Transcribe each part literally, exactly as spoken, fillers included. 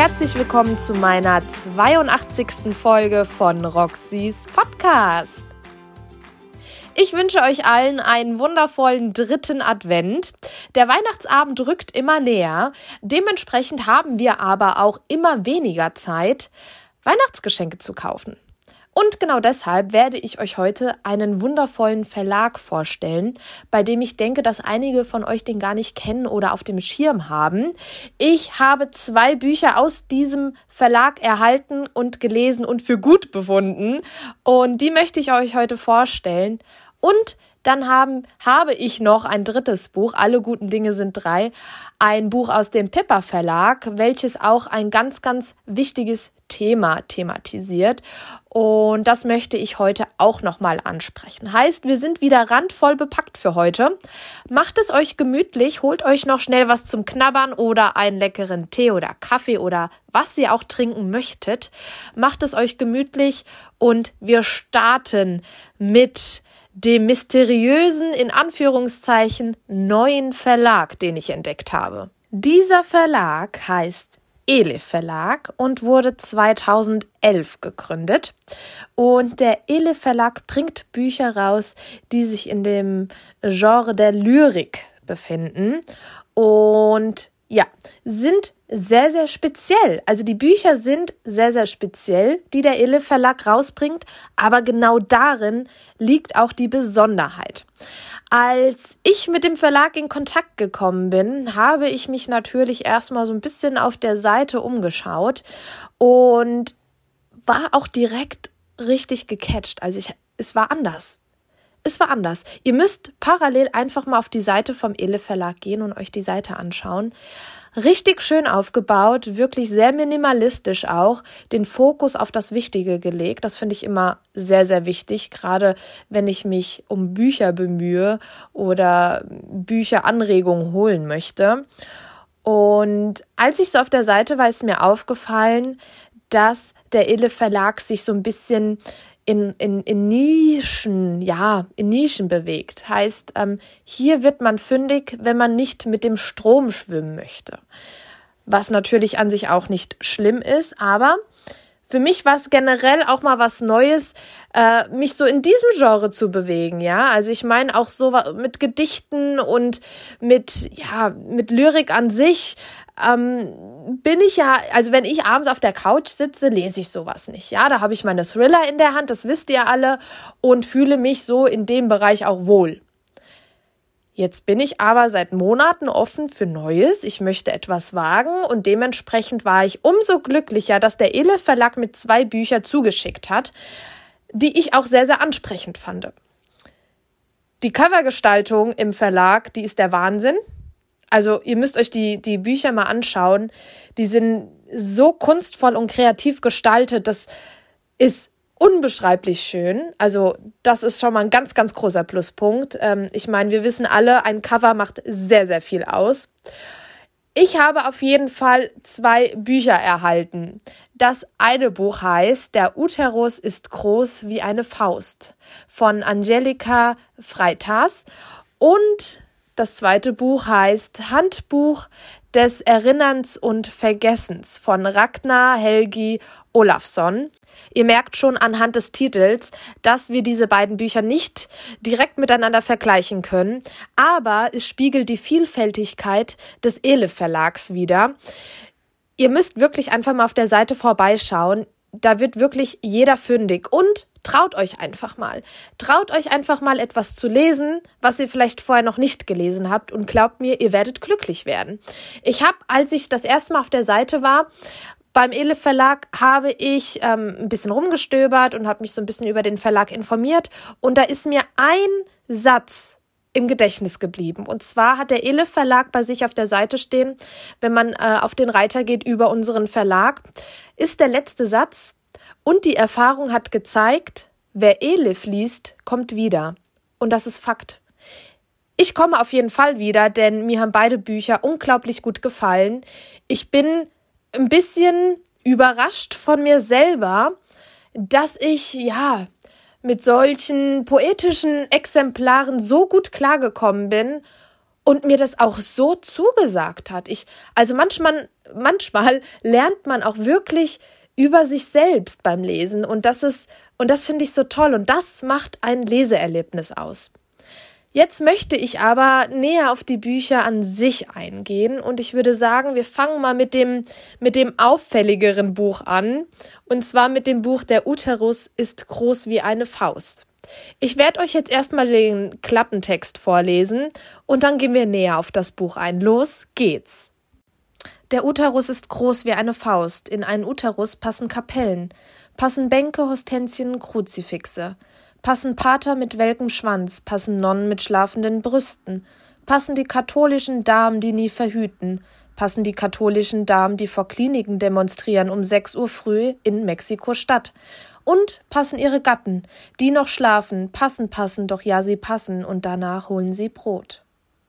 herzlich willkommen zu meiner zweiundachtzigsten Folge von Roxys Podcast. Ich wünsche euch allen einen wundervollen dritten Advent. Der Weihnachtsabend rückt immer näher. Dementsprechend haben wir aber auch immer weniger Zeit, Weihnachtsgeschenke zu kaufen. Und genau deshalb werde ich euch heute einen wundervollen Verlag vorstellen, bei dem ich denke, dass einige von euch den gar nicht kennen oder auf dem Schirm haben. Ich habe zwei Bücher aus diesem Verlag erhalten und gelesen und für gut befunden. Und die möchte ich euch heute vorstellen. Und dann haben, habe ich noch ein drittes Buch, Alle guten Dinge sind drei, ein Buch aus dem Piper Verlag, welches auch ein ganz, ganz wichtiges Thema thematisiert. Und das möchte ich heute auch nochmal ansprechen. Heißt, wir sind wieder randvoll bepackt für heute. Macht es euch gemütlich, holt euch noch schnell was zum Knabbern oder einen leckeren Tee oder Kaffee oder was ihr auch trinken möchtet. Macht es euch gemütlich und wir starten mit dem mysteriösen, in Anführungszeichen, neuen Verlag, den ich entdeckt habe. Dieser Verlag heißt Elif Verlag und wurde zweitausendelf gegründet. Und der Elif Verlag bringt Bücher raus, die sich in dem Genre der Lyrik befinden und ja, sind sehr, sehr speziell. Also die Bücher sind sehr, sehr speziell, die der Elif Verlag rausbringt, aber genau darin liegt auch die Besonderheit. Als ich mit dem Verlag in Kontakt gekommen bin, habe ich mich natürlich erstmal so ein bisschen auf der Seite umgeschaut und war auch direkt richtig gecatcht. Also ich, es war anders. Es war anders. Ihr müsst parallel einfach mal auf die Seite vom Elif Verlag gehen und euch die Seite anschauen. Richtig schön aufgebaut, wirklich sehr minimalistisch auch, den Fokus auf das Wichtige gelegt. Das finde ich immer sehr, sehr wichtig, gerade wenn ich mich um Bücher bemühe oder Bücheranregungen holen möchte. Und als ich so auf der Seite war, ist mir aufgefallen, dass der Elif Verlag sich so ein bisschen In, in, in Nischen, ja, in Nischen bewegt. Heißt, ähm, hier wird man fündig, wenn man nicht mit dem Strom schwimmen möchte. Was natürlich an sich auch nicht schlimm ist, aber für mich war es generell auch mal was Neues, äh, mich so in diesem Genre zu bewegen, ja. Also ich meine auch so mit Gedichten und mit, ja, mit Lyrik an sich, ähm, bin ich ja, also wenn ich abends auf der Couch sitze, lese ich sowas nicht, ja. Da habe ich meine Thriller in der Hand, das wisst ihr alle, und fühle mich so in dem Bereich auch wohl. Jetzt bin ich aber seit Monaten offen für Neues. Ich möchte etwas wagen und dementsprechend war ich umso glücklicher, dass der Elif Verlag mit zwei Büchern zugeschickt hat, die ich auch sehr, sehr ansprechend fand. Die Covergestaltung im Verlag, die ist der Wahnsinn. Also ihr müsst euch die, die Bücher mal anschauen. Die sind so kunstvoll und kreativ gestaltet. Das ist unbeschreiblich schön. Also das ist schon mal ein ganz, ganz großer Pluspunkt. Ähm, ich meine, wir wissen alle, ein Cover macht sehr, sehr viel aus. Ich habe auf jeden Fall zwei Bücher erhalten. Das eine Buch heißt Der Uterus ist groß wie eine Faust von Angelika Freitas und das zweite Buch heißt Handbuch des Erinnerns und Vergessens von Ragnar Helgi Olafsson. Ihr merkt schon anhand des Titels, dass wir diese beiden Bücher nicht direkt miteinander vergleichen können, aber es spiegelt die Vielfältigkeit des Elif Verlags wider. Ihr müsst wirklich einfach mal auf der Seite vorbeischauen. Da wird wirklich jeder fündig und traut euch einfach mal. Traut euch einfach mal etwas zu lesen, was ihr vielleicht vorher noch nicht gelesen habt und glaubt mir, ihr werdet glücklich werden. Ich habe, als ich das erste Mal auf der Seite war, beim Elif Verlag habe ich ähm, ein bisschen rumgestöbert und habe mich so ein bisschen über den Verlag informiert und da ist mir ein Satz im Gedächtnis geblieben. Und zwar hat der Elif Verlag bei sich auf der Seite stehen, wenn man äh, auf den Reiter geht über unseren Verlag, ist der letzte Satz: Und die Erfahrung hat gezeigt, wer Elif liest, kommt wieder. Und das ist Fakt. Ich komme auf jeden Fall wieder, denn mir haben beide Bücher unglaublich gut gefallen. Ich bin ein bisschen überrascht von mir selber, dass ich, ja, mit solchen poetischen Exemplaren so gut klargekommen bin und mir das auch so zugesagt hat. Ich, also manchmal, manchmal lernt man auch wirklich über sich selbst beim Lesen und das ist, und das finde ich so toll und das macht ein Leseerlebnis aus. Jetzt möchte ich aber näher auf die Bücher an sich eingehen und ich würde sagen, wir fangen mal mit dem, mit dem auffälligeren Buch an und zwar mit dem Buch Der Uterus ist groß wie eine Faust. Ich werde euch jetzt erstmal den Klappentext vorlesen und dann gehen wir näher auf das Buch ein. Los geht's! Der Uterus ist groß wie eine Faust. In einen Uterus passen Kapellen, passen Bänke, Hostenzien, Kruzifixe. Passen Pater mit welkem Schwanz, passen Nonnen mit schlafenden Brüsten, passen die katholischen Damen, die nie verhüten, passen die katholischen Damen, die vor Kliniken demonstrieren um sechs Uhr früh in Mexiko-Stadt. Und passen ihre Gatten, die noch schlafen, passen, passen, doch ja, sie passen, und danach holen sie Brot.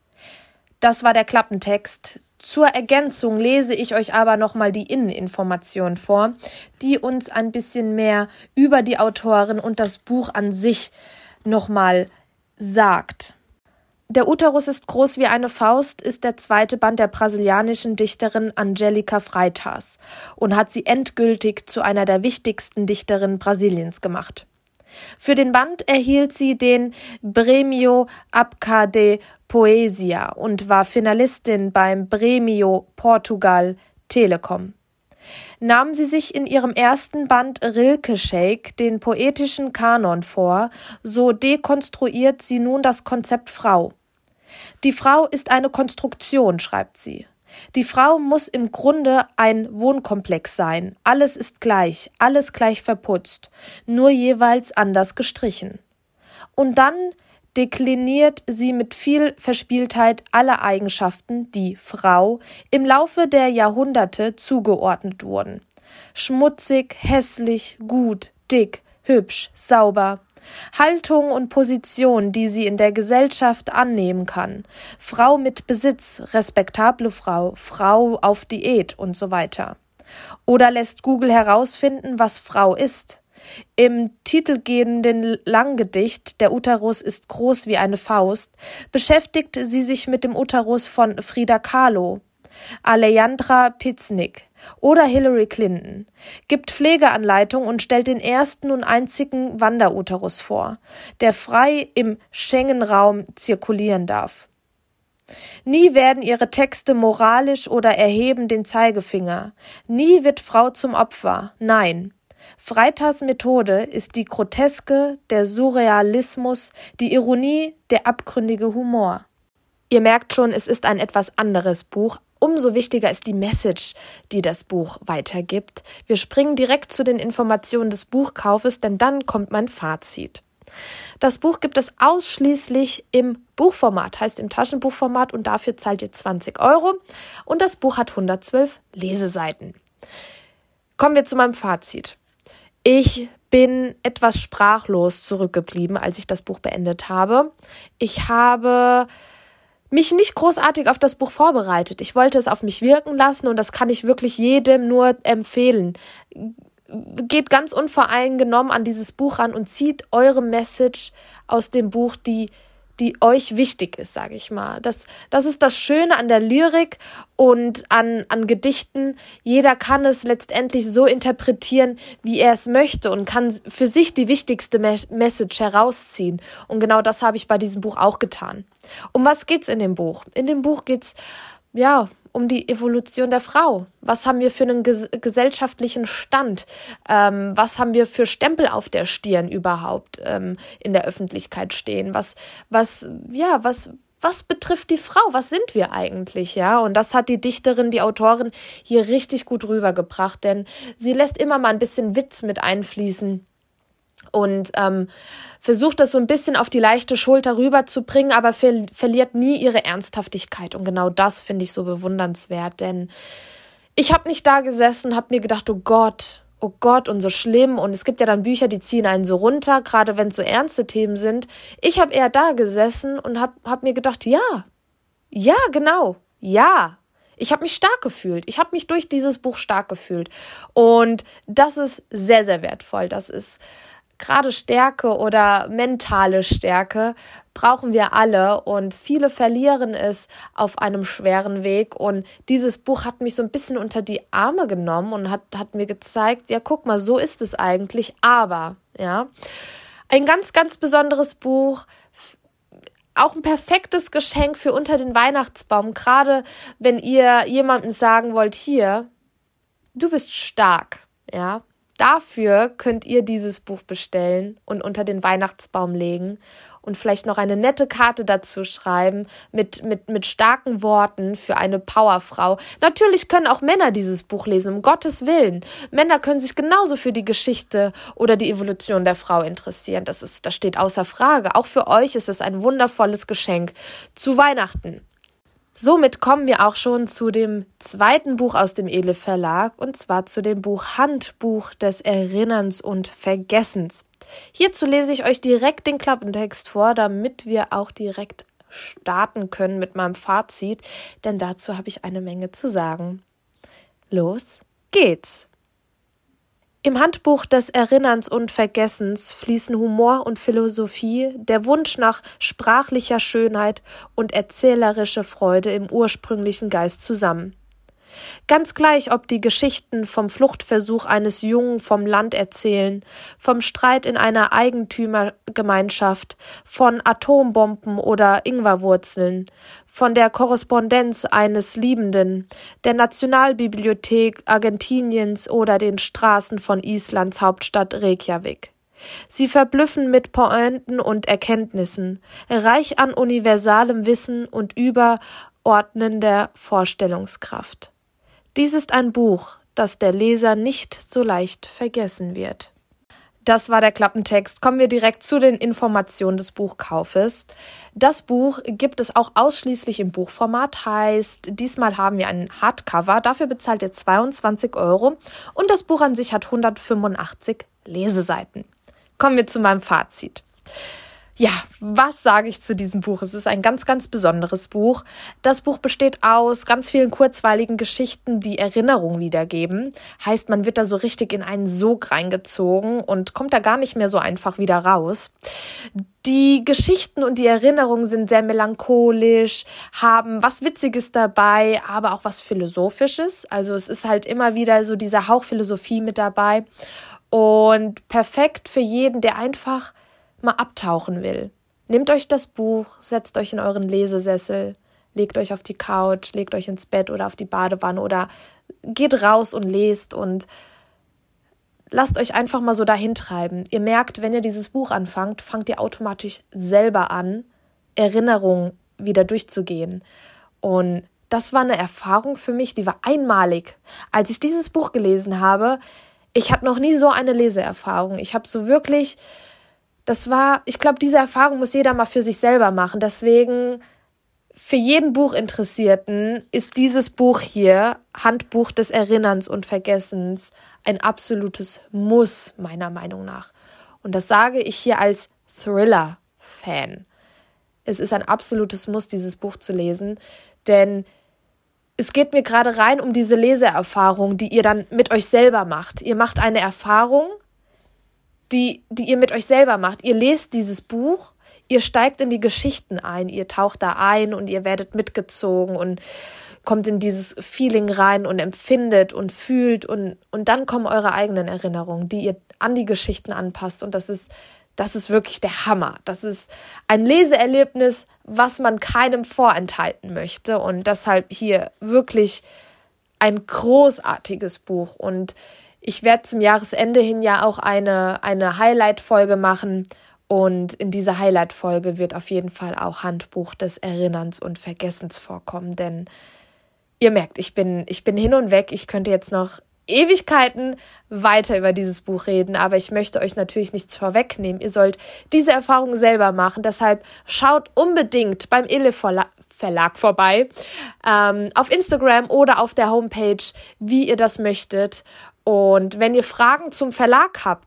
Das war der Klappentext. Zur Ergänzung lese ich euch aber nochmal die Inneninformation vor, die uns ein bisschen mehr über die Autorin und das Buch an sich nochmal sagt. Der Uterus ist groß wie eine Faust ist der zweite Band der brasilianischen Dichterin Angélica Freitas und hat sie endgültig zu einer der wichtigsten Dichterinnen Brasiliens gemacht. Für den Band erhielt sie den Prêmio Abca de Poesia und war Finalistin beim Prêmio Portugal Telecom. Nahm sie sich in ihrem ersten Band Rilke Shake den poetischen Kanon vor, so dekonstruiert sie nun das Konzept Frau. Die Frau ist eine Konstruktion, schreibt sie. Die Frau muss im Grunde ein Wohnkomplex sein. Alles ist gleich, alles gleich verputzt, nur jeweils anders gestrichen. Und dann dekliniert sie mit viel Verspieltheit alle Eigenschaften, die Frau im Laufe der Jahrhunderte zugeordnet wurden. Schmutzig, hässlich, gut, dick, hübsch, sauber. Haltung und Position, die sie in der Gesellschaft annehmen kann. Frau mit Besitz, respektable Frau, Frau auf Diät und so weiter. Oder lässt Google herausfinden, was Frau ist. Im titelgebenden Langgedicht Der Uterus ist groß wie eine Faust beschäftigt sie sich mit dem Uterus von Frida Kahlo, Alejandra Piznik oder Hillary Clinton, gibt Pflegeanleitung und stellt den ersten und einzigen Wanderuterus vor, der frei im Schengen-Raum zirkulieren darf. Nie werden ihre Texte moralisch oder erheben den Zeigefinger. Nie wird Frau zum Opfer. Nein. Freitas Methode ist die Groteske, der Surrealismus, die Ironie, der abgründige Humor. Ihr merkt schon, es ist ein etwas anderes Buch. Umso wichtiger ist die Message, die das Buch weitergibt. Wir springen direkt zu den Informationen des Buchkaufes, denn dann kommt mein Fazit. Das Buch gibt es ausschließlich im Buchformat, heißt im Taschenbuchformat, und dafür zahlt ihr zwanzig Euro. Und das Buch hat hundertzwölf Leseseiten. Kommen wir zu meinem Fazit. Ich bin etwas sprachlos zurückgeblieben, als ich das Buch beendet habe. Ich habe mich nicht großartig auf das Buch vorbereitet. Ich wollte es auf mich wirken lassen und das kann ich wirklich jedem nur empfehlen. Geht ganz unvoreingenommen an dieses Buch ran und zieht eure Message aus dem Buch, die die euch wichtig ist, sage ich mal. Das, das ist das Schöne an der Lyrik und an, an Gedichten. Jeder kann es letztendlich so interpretieren, wie er es möchte und kann für sich die wichtigste Message herausziehen. Und genau das habe ich bei diesem Buch auch getan. Um was geht's in dem Buch? In dem Buch geht's, ja, um die Evolution der Frau. Was haben wir für einen ges- gesellschaftlichen Stand? Ähm, was haben wir für Stempel auf der Stirn überhaupt ähm, in der Öffentlichkeit stehen? Was, was, ja, was, was betrifft die Frau? Was sind wir eigentlich? Ja, und das hat die Dichterin, die Autorin hier richtig gut rübergebracht, denn sie lässt immer mal ein bisschen Witz mit einfließen. Und ähm, versucht das so ein bisschen auf die leichte Schulter rüberzubringen, aber ver- verliert nie ihre Ernsthaftigkeit. Und genau das finde ich so bewundernswert, denn ich habe nicht da gesessen und habe mir gedacht, oh Gott, oh Gott, und so schlimm. Und es gibt ja dann Bücher, die ziehen einen so runter, gerade wenn es so ernste Themen sind. Ich habe eher da gesessen und habe hab mir gedacht, ja, ja, genau, ja. Ich habe mich stark gefühlt. Ich habe mich durch dieses Buch stark gefühlt. Und das ist sehr, sehr wertvoll. Das ist gerade Stärke oder mentale Stärke brauchen wir alle und viele verlieren es auf einem schweren Weg. Und dieses Buch hat mich so ein bisschen unter die Arme genommen und hat, hat mir gezeigt, ja, guck mal, so ist es eigentlich, aber, ja, ein ganz, ganz besonderes Buch, auch ein perfektes Geschenk für unter den Weihnachtsbaum, gerade wenn ihr jemandem sagen wollt, hier, du bist stark, ja. Dafür könnt ihr dieses Buch bestellen und unter den Weihnachtsbaum legen und vielleicht noch eine nette Karte dazu schreiben mit, mit, mit starken Worten für eine Powerfrau. Natürlich können auch Männer dieses Buch lesen, um Gottes Willen. Männer können sich genauso für die Geschichte oder die Evolution der Frau interessieren. Das ist, das steht außer Frage. Auch für euch ist es ein wundervolles Geschenk zu Weihnachten. Somit kommen wir auch schon zu dem zweiten Buch aus dem Edle Verlag, und zwar zu dem Buch Handbuch des Erinnerns und Vergessens. Hierzu lese ich euch direkt den Klappentext vor, damit wir auch direkt starten können mit meinem Fazit, denn dazu habe ich eine Menge zu sagen. Los geht's! Im Handbuch des Erinnerns und Vergessens fließen Humor und Philosophie, der Wunsch nach sprachlicher Schönheit und erzählerische Freude im ursprünglichen Geist zusammen. Ganz gleich, ob die Geschichten vom Fluchtversuch eines Jungen vom Land erzählen, vom Streit in einer Eigentümergemeinschaft, von Atombomben oder Ingwerwurzeln, von der Korrespondenz eines Liebenden, der Nationalbibliothek Argentiniens oder den Straßen von Islands Hauptstadt Reykjavik. Sie verblüffen mit Pointen und Erkenntnissen, reich an universalem Wissen und überordnender Vorstellungskraft. Dies ist ein Buch, das der Leser nicht so leicht vergessen wird. Das war der Klappentext. Kommen wir direkt zu den Informationen des Buchkaufes. Das Buch gibt es auch ausschließlich im Buchformat, heißt, diesmal haben wir einen Hardcover, dafür bezahlt ihr zweiundzwanzig Euro und das Buch an sich hat hundertfünfundachtzig Leseseiten. Kommen wir zu meinem Fazit. Ja, was sage ich zu diesem Buch? Es ist ein ganz, ganz besonderes Buch. Das Buch besteht aus ganz vielen kurzweiligen Geschichten, die Erinnerung wiedergeben. Heißt, man wird da so richtig in einen Sog reingezogen und kommt da gar nicht mehr so einfach wieder raus. Die Geschichten und die Erinnerungen sind sehr melancholisch, haben was Witziges dabei, aber auch was Philosophisches. Also es ist halt immer wieder so dieser Hauch Philosophie mit dabei. Und perfekt für jeden, der einfach mal abtauchen will. Nehmt euch das Buch, setzt euch in euren Lesesessel, legt euch auf die Couch, legt euch ins Bett oder auf die Badewanne oder geht raus und lest und lasst euch einfach mal so dahin treiben. Ihr merkt, wenn ihr dieses Buch anfangt, fangt ihr automatisch selber an, Erinnerungen wieder durchzugehen. Und das war eine Erfahrung für mich, die war einmalig. Als ich dieses Buch gelesen habe, ich hatte noch nie so eine Leseerfahrung. Ich habe so wirklich... Das war, ich glaube, diese Erfahrung muss jeder mal für sich selber machen. Deswegen, für jeden Buchinteressierten ist dieses Buch hier, Handbuch des Erinnerns und Vergessens, ein absolutes Muss, meiner Meinung nach. Und das sage ich hier als Thriller-Fan. Es ist ein absolutes Muss, dieses Buch zu lesen, denn es geht mir gerade rein um diese Leseerfahrung, die ihr dann mit euch selber macht. Ihr macht eine Erfahrung, Die, die ihr mit euch selber macht. Ihr lest dieses Buch, ihr steigt in die Geschichten ein, ihr taucht da ein und ihr werdet mitgezogen und kommt in dieses Feeling rein und empfindet und fühlt und, und dann kommen eure eigenen Erinnerungen, die ihr an die Geschichten anpasst und das ist, das ist wirklich der Hammer. Das ist ein Leseerlebnis, was man keinem vorenthalten möchte und deshalb hier wirklich ein großartiges Buch und ich werde zum Jahresende hin ja auch eine, eine Highlight-Folge machen und in dieser Highlight-Folge wird auf jeden Fall auch Handbuch des Erinnerns und Vergessens vorkommen, denn ihr merkt, ich bin, ich bin hin und weg, ich könnte jetzt noch Ewigkeiten weiter über dieses Buch reden, aber ich möchte euch natürlich nichts vorwegnehmen. Ihr sollt diese Erfahrung selber machen, deshalb schaut unbedingt beim Edle Verlag vorbei, ähm, auf Instagram oder auf der Homepage, wie ihr das möchtet. Und wenn ihr Fragen zum Verlag habt,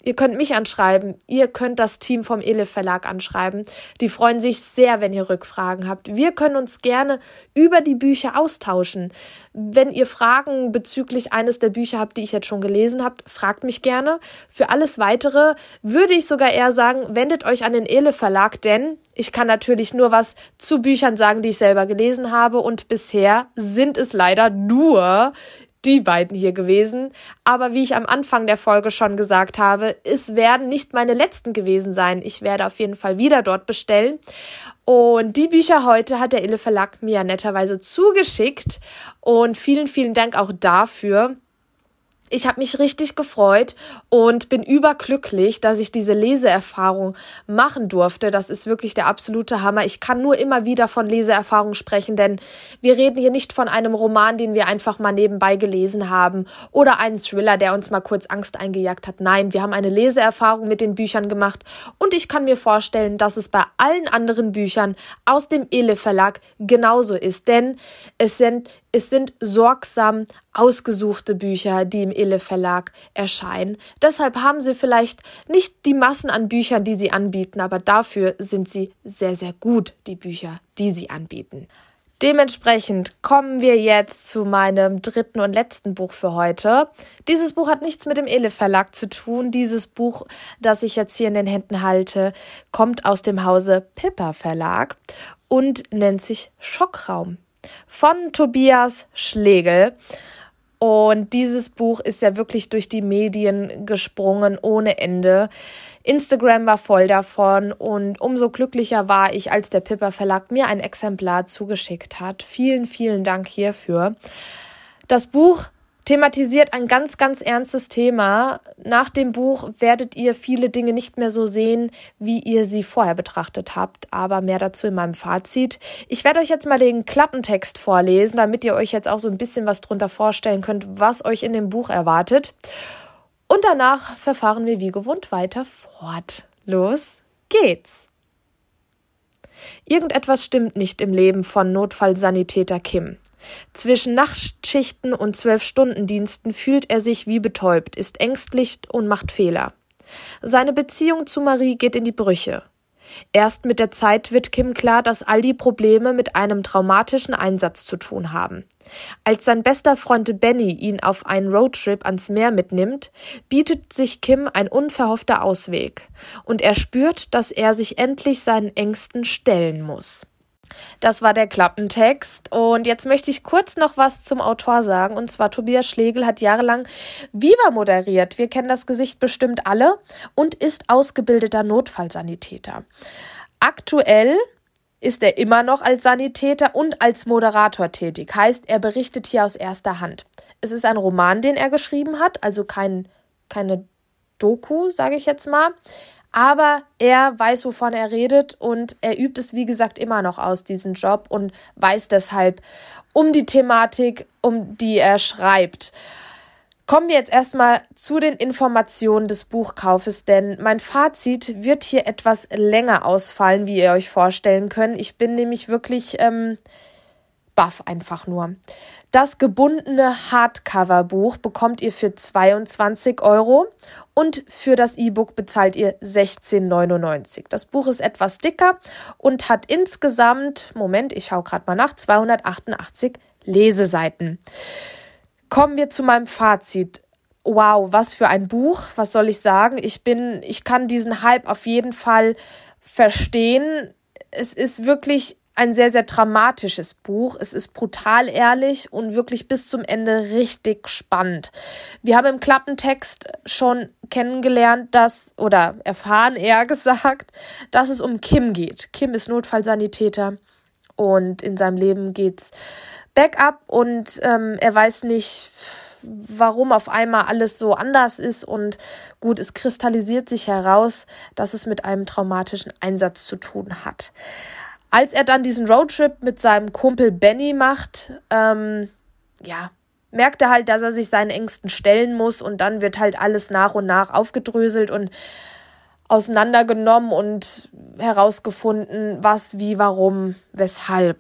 Ihr könnt mich anschreiben, ihr könnt das Team vom Elif Verlag anschreiben. Die freuen sich sehr, wenn ihr Rückfragen habt. Wir können uns gerne über die Bücher austauschen. Wenn ihr Fragen bezüglich eines der Bücher habt, die ich jetzt schon gelesen habe, fragt mich gerne. Für alles Weitere würde ich sogar eher sagen, wendet euch an den Elif Verlag, denn ich kann natürlich nur was zu Büchern sagen, die ich selber gelesen habe, und bisher sind es leider nur die beiden hier gewesen. Aber wie ich am Anfang der Folge schon gesagt habe, es werden nicht meine letzten gewesen sein. Ich werde auf jeden Fall wieder dort bestellen. Und die Bücher heute hat der Elif Verlag mir netterweise zugeschickt. Und vielen, vielen Dank auch dafür. Ich habe mich richtig gefreut und bin überglücklich, dass ich diese Leseerfahrung machen durfte. Das ist wirklich der absolute Hammer. Ich kann nur immer wieder von Leseerfahrung sprechen, denn wir reden hier nicht von einem Roman, den wir einfach mal nebenbei gelesen haben, oder einen Thriller, der uns mal kurz Angst eingejagt hat. Nein, wir haben eine Leseerfahrung mit den Büchern gemacht, und ich kann mir vorstellen, dass es bei allen anderen Büchern aus dem Elif Verlag genauso ist, denn es sind Es sind sorgsam ausgesuchte Bücher, die im Elif Verlag erscheinen. Deshalb haben sie vielleicht nicht die Massen an Büchern, die sie anbieten, aber dafür sind sie sehr, sehr gut, die Bücher, die sie anbieten. Dementsprechend kommen wir jetzt zu meinem dritten und letzten Buch für heute. Dieses Buch hat nichts mit dem Elif Verlag zu tun. Dieses Buch, das ich jetzt hier in den Händen halte, kommt aus dem Hause Piper Verlag und nennt sich Schockraum von Tobias Schlegel. Und dieses Buch ist ja wirklich durch die Medien gesprungen ohne Ende. Instagram war voll davon, und umso glücklicher war ich, als der Piper Verlag mir ein Exemplar zugeschickt hat. Vielen, vielen Dank hierfür. Das Buch thematisiert ein ganz, ganz ernstes Thema. Nach dem Buch werdet ihr viele Dinge nicht mehr so sehen, wie ihr sie vorher betrachtet habt, aber mehr dazu in meinem Fazit. Ich werde euch jetzt mal den Klappentext vorlesen, damit ihr euch jetzt auch so ein bisschen was drunter vorstellen könnt, was euch in dem Buch erwartet. Und danach verfahren wir wie gewohnt weiter fort. Los geht's! Irgendetwas stimmt nicht im Leben von Notfallsanitäter Kim. Zwischen Nachtschichten und Zwölf-Stunden-Diensten fühlt er sich wie betäubt, ist ängstlich und macht Fehler. Seine Beziehung zu Marie geht in die Brüche. Erst mit der Zeit wird Kim klar, dass all die Probleme mit einem traumatischen Einsatz zu tun haben. Als sein bester Freund Benny ihn auf einen Roadtrip ans Meer mitnimmt, bietet sich Kim ein unverhoffter Ausweg, und er spürt, dass er sich endlich seinen Ängsten stellen muss. Das war der Klappentext, und jetzt möchte ich kurz noch was zum Autor sagen, und zwar Tobias Schlegel hat jahrelang Viva moderiert. Wir kennen das Gesicht bestimmt alle, und ist ausgebildeter Notfallsanitäter. Aktuell ist er immer noch als Sanitäter und als Moderator tätig, heißt, er berichtet hier aus erster Hand. Es ist ein Roman, den er geschrieben hat, also kein, keine Doku, sage ich jetzt mal. Aber er weiß, wovon er redet, und er übt es, wie gesagt, immer noch aus, diesen Job, und weiß deshalb um die Thematik, um die er schreibt. Kommen wir jetzt erstmal zu den Informationen des Buchkaufes, denn mein Fazit wird hier etwas länger ausfallen, wie ihr euch vorstellen könnt. Ich bin nämlich wirklich ähm, baff einfach nur. Das gebundene Hardcover-Buch bekommt ihr für zweiundzwanzig Euro und für das E-Book bezahlt ihr sechzehn neunundneunzig. Das Buch ist etwas dicker und hat insgesamt, Moment, ich schaue gerade mal nach, zweihundertachtundachtzig Leseseiten. Kommen wir zu meinem Fazit. Wow, was für ein Buch, was soll ich sagen? Ich bin, ich kann diesen Hype auf jeden Fall verstehen. Es ist wirklich ein sehr, sehr dramatisches Buch. Es ist brutal ehrlich und wirklich bis zum Ende richtig spannend. Wir haben im Klappentext schon kennengelernt, dass, oder erfahren eher gesagt, dass es um Kim geht. Kim ist Notfallsanitäter und in seinem Leben geht's bergab, und ähm, er weiß nicht, warum auf einmal alles so anders ist, und gut, es kristallisiert sich heraus, dass es mit einem traumatischen Einsatz zu tun hat. Als er dann diesen Roadtrip mit seinem Kumpel Benny macht, ähm, ja, merkt er halt, dass er sich seinen Ängsten stellen muss, und dann wird halt alles nach und nach aufgedröselt und auseinandergenommen und herausgefunden, was, wie, warum, weshalb.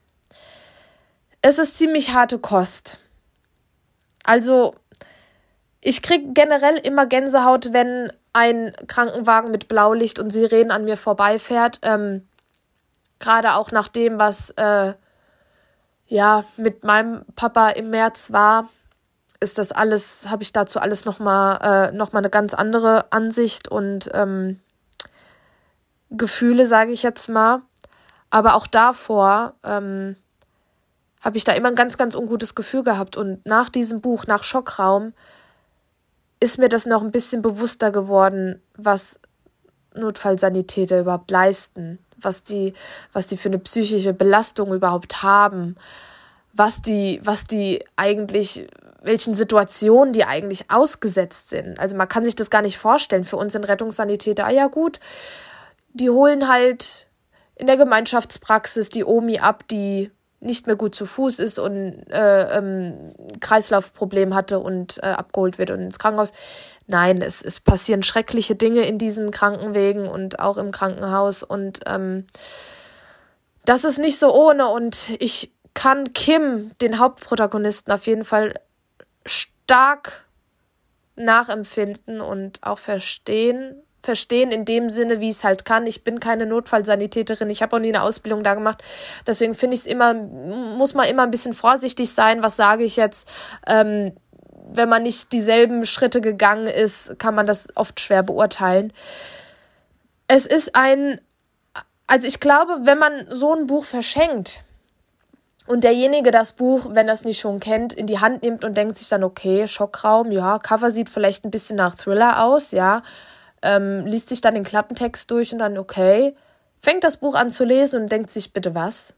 Es ist ziemlich harte Kost. Also, ich kriege generell immer Gänsehaut, wenn ein Krankenwagen mit Blaulicht und Sirenen an mir vorbeifährt. Ähm, gerade auch nach dem, was äh, ja mit meinem Papa im März war, ist das alles, habe ich dazu alles nochmal äh, noch mal eine ganz andere Ansicht und ähm, Gefühle, sage ich jetzt mal. Aber auch davor ähm, habe ich da immer ein ganz, ganz ungutes Gefühl gehabt. Und nach diesem Buch, nach Schockraum, ist mir das noch ein bisschen bewusster geworden, was Notfallsanitäter überhaupt leisten, was die, was die für eine psychische Belastung überhaupt haben, was die, was die eigentlich, welchen Situationen die eigentlich ausgesetzt sind. Also man kann sich das gar nicht vorstellen. Für uns sind Rettungssanitäter, ah ja gut, die holen halt in der Gemeinschaftspraxis die Omi ab, die nicht mehr gut zu Fuß ist und äh, ähm, Kreislaufproblem hatte und äh, abgeholt wird und ins Krankenhaus. Nein, es, es passieren schreckliche Dinge in diesen Krankenwegen und auch im Krankenhaus und ähm, das ist nicht so ohne und ich kann Kim, den Hauptprotagonisten, auf jeden Fall stark nachempfinden und auch verstehen, verstehen in dem Sinne, wie ich es halt kann. Ich bin keine Notfallsanitäterin, ich habe auch nie eine Ausbildung da gemacht. Deswegen finde ich es immer, muss man immer ein bisschen vorsichtig sein, was sage ich jetzt. Ähm, wenn man nicht dieselben Schritte gegangen ist, kann man das oft schwer beurteilen. Es ist ein, also ich glaube, wenn man so ein Buch verschenkt und derjenige das Buch, wenn er es nicht schon kennt, in die Hand nimmt und denkt sich dann, okay, Schockraum, ja, Cover sieht vielleicht ein bisschen nach Thriller aus, ja, Ähm, liest sich dann den Klappentext durch und dann, okay, fängt das Buch an zu lesen und denkt sich, bitte was?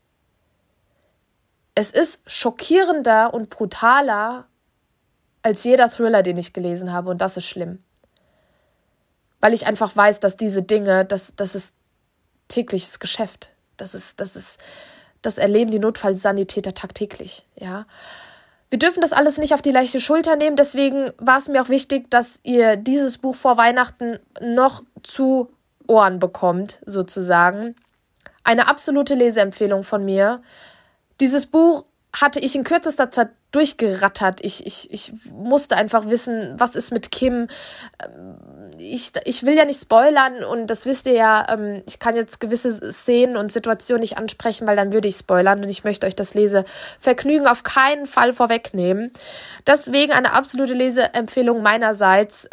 Es ist schockierender und brutaler als jeder Thriller, den ich gelesen habe und das ist schlimm. Weil ich einfach weiß, dass diese Dinge, das, das ist tägliches Geschäft. Das ist, das ist, das erleben die Notfallsanitäter tagtäglich, ja. Wir dürfen das alles nicht auf die leichte Schulter nehmen, deswegen war es mir auch wichtig, dass ihr dieses Buch vor Weihnachten noch zu Ohren bekommt, sozusagen. Eine absolute Leseempfehlung von mir. Dieses Buch hatte ich in kürzester Zeit durchgerattert. Ich, ich, ich musste einfach wissen, was ist mit Kim. Ich, ich will ja nicht spoilern und das wisst ihr ja, ich kann jetzt gewisse Szenen und Situationen nicht ansprechen, weil dann würde ich spoilern und ich möchte euch das Lesevergnügen auf keinen Fall vorwegnehmen. Deswegen eine absolute Leseempfehlung meinerseits.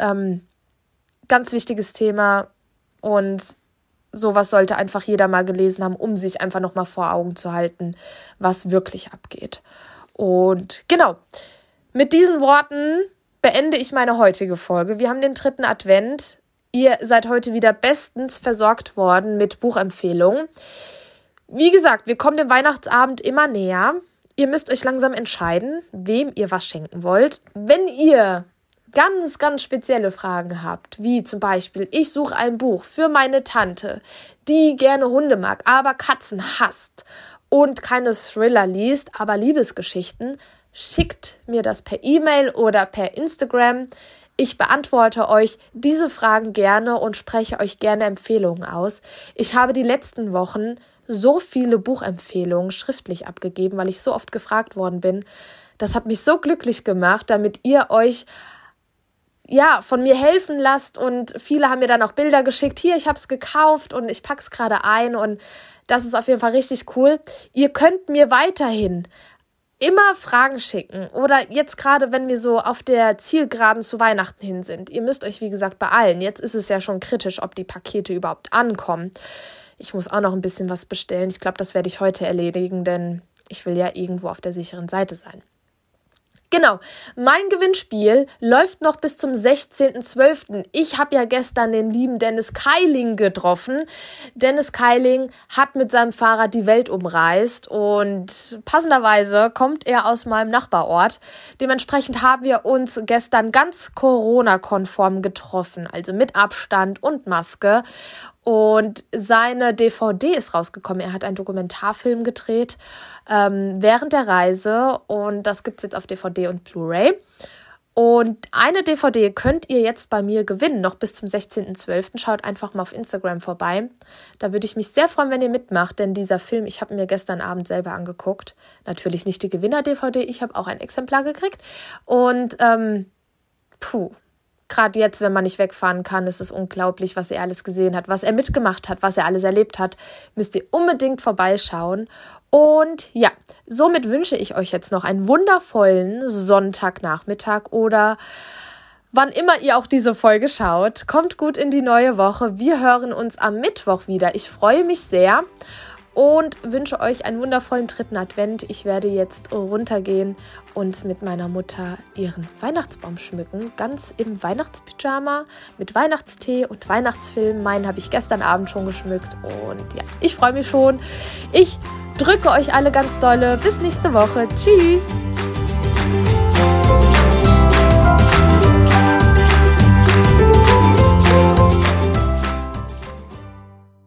Ganz wichtiges Thema und sowas sollte einfach jeder mal gelesen haben, um sich einfach nochmal vor Augen zu halten, was wirklich abgeht. Und genau, mit diesen Worten beende ich meine heutige Folge. Wir haben den dritten Advent. Ihr seid heute wieder bestens versorgt worden mit Buchempfehlungen. Wie gesagt, wir kommen dem Weihnachtsabend immer näher. Ihr müsst euch langsam entscheiden, wem ihr was schenken wollt. Wenn ihr ganz, ganz spezielle Fragen habt, wie zum Beispiel, ich suche ein Buch für meine Tante, die gerne Hunde mag, aber Katzen hasst und keine Thriller liest, aber Liebesgeschichten, schickt mir das per E-Mail oder per Instagram. Ich beantworte euch diese Fragen gerne und spreche euch gerne Empfehlungen aus. Ich habe die letzten Wochen so viele Buchempfehlungen schriftlich abgegeben, weil ich so oft gefragt worden bin. Das hat mich so glücklich gemacht, damit ihr euch ja, von mir helfen lasst und viele haben mir dann auch Bilder geschickt. Hier, ich habe es gekauft und ich pack's gerade ein und das ist auf jeden Fall richtig cool. Ihr könnt mir weiterhin immer Fragen schicken oder jetzt gerade, wenn wir so auf der Zielgeraden zu Weihnachten hin sind. Ihr müsst euch, wie gesagt, beeilen. Jetzt ist es ja schon kritisch, ob die Pakete überhaupt ankommen. Ich muss auch noch ein bisschen was bestellen. Ich glaube, das werde ich heute erledigen, denn ich will ja irgendwo auf der sicheren Seite sein. Genau, mein Gewinnspiel läuft noch bis zum sechzehnten zwölften Ich habe ja gestern den lieben Dennis Keiling getroffen. Dennis Keiling hat mit seinem Fahrrad die Welt umreist und passenderweise kommt er aus meinem Nachbarort. Dementsprechend haben wir uns gestern ganz Corona-konform getroffen, also mit Abstand und Maske. Und seine D V D ist rausgekommen. Er hat einen Dokumentarfilm gedreht ähm, während der Reise und das gibt's jetzt auf D V D und Blu-ray. Und eine D V D könnt ihr jetzt bei mir gewinnen, noch bis zum sechzehnten zwölften Schaut einfach mal auf Instagram vorbei. Da würde ich mich sehr freuen, wenn ihr mitmacht, denn dieser Film, ich habe mir gestern Abend selber angeguckt. Natürlich nicht die Gewinner-D V D, ich habe auch ein Exemplar gekriegt. Und ähm, puh. gerade jetzt, wenn man nicht wegfahren kann, ist es unglaublich, was er alles gesehen hat, was er mitgemacht hat, was er alles erlebt hat. Müsst ihr unbedingt vorbeischauen. Und ja, somit wünsche ich euch jetzt noch einen wundervollen Sonntagnachmittag oder wann immer ihr auch diese Folge schaut. Kommt gut in die neue Woche. Wir hören uns am Mittwoch wieder. Ich freue mich sehr und wünsche euch einen wundervollen dritten Advent. Ich werde jetzt runtergehen und mit meiner Mutter ihren Weihnachtsbaum schmücken. Ganz im Weihnachtspyjama mit Weihnachtstee und Weihnachtsfilm. Meinen habe ich gestern Abend schon geschmückt. Und ja, ich freue mich schon. Ich drücke euch alle ganz dolle. Bis nächste Woche. Tschüss.